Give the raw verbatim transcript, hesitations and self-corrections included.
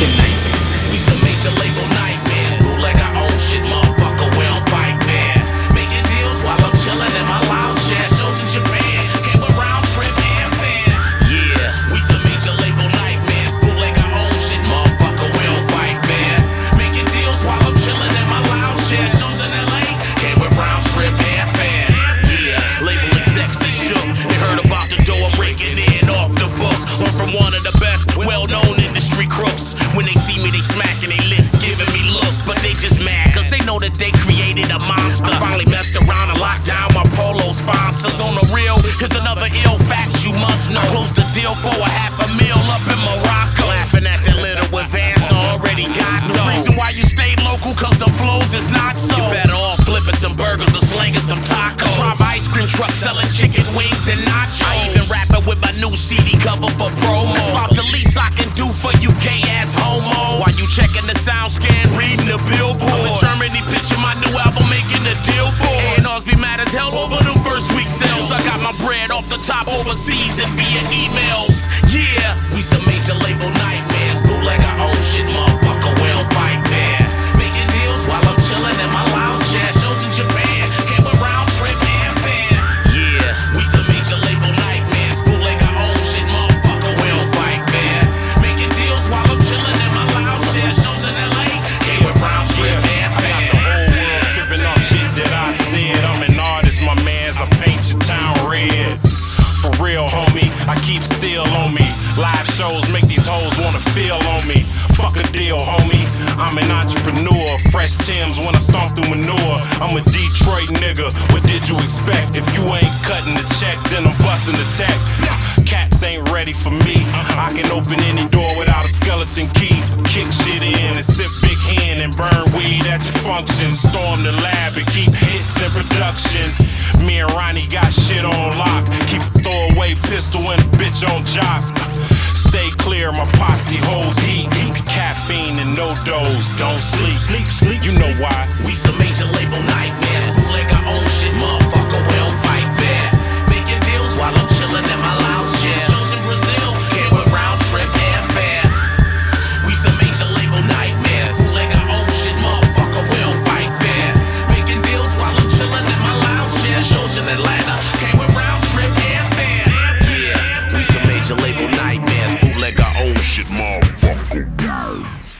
fucking nightmare. We some major label nightmares. Bootleg our own shit, motherfucker, we don't fight fair. Making deals while I'm chillin' in my lounge chair. Shows in Japan, came with round trip and fare. Yeah, we some major label nightmares. Bootleg our own shit, motherfucker, we don't fight fair. Making deals while I'm chillin' in my lounge chair. Shows in L A, came with round trip and fare. Yeah, label execs is shook. They heard about the dough I'm raking in off the books. Learned from one of the best, well-known industry crooks. When they see me, they smacking their lips, giving me looks. But they just mad, cause they know that they created a monster. I finally messed around and locked down my polo sponsors. On the real, here's another ill fact you must know. Closed the deal for a half a meal up in Morocco. Laughing at that little advance, already got no. The reason why you stayed local, cause the flows is not so. You better off flipping some burgers or slinging some tacos. I drive ice cream truck selling chicken wings and nachos. I even rap it with my new C D cover for promo. That's about the least I can do for you gay ass homo. While you checking the sound scan, reading the billboard. I'm in Germany pitching my new album, making a deal for A and R's be mad as hell over them first week sales. I got my bread off the top overseas and via emails. Yeah, we some major label nightmares. Bootleg our own shit, motherfucker, we don't fight fair. Making deals while I'm chilling in my lounge chair. Shows in Japan, came with round trip and fare. Yeah, we some major label nightmares. Bootleg our own shit, motherfucker, we don't fight fair. Making deals while I'm chilling in my lounge chair. Shows in L A, came with round trip and fare. I got the whole world tripping off shit that I said. I'm an artist, my mans. I paint your town red. For real, homie, I keep still on me. Live shows make these hoes wanna feel on me. Fuck a deal, homie. I'm an entrepreneur. Fresh Timbs when I stomp through manure. I'm a Detroit nigga. What did you expect? If you ain't cutting the check, then I'm busting the tech. Cats ain't ready for me. I can open any door without a skeleton key. Kick shit in and sip big hand and burn weed at your function. Storm the lab and keep hits in production. Me and Ronnie got shit on lock. Keep a throwaway pistol and a bitch on jock. Stay clear, my posse holds heat. Caffeine and no dose, don't sleep. Sleep, sleep. You know why? We some major label nightmares. Bootleg our own shit, motherfucker, we don't fight fair. Making deals while I'm chilling in my